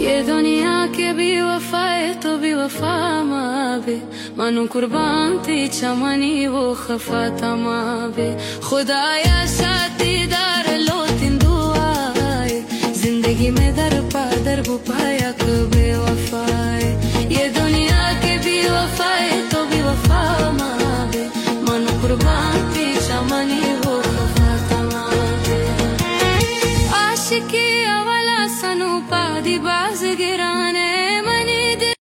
ये दुनिया के भी वफाए तो भी वफा मावे मानो कुर्बान थी चमनी वो खफा तमावे खुदाया साथीदार लो तिन दुआए जिंदगी में दर पा दर पाया कबे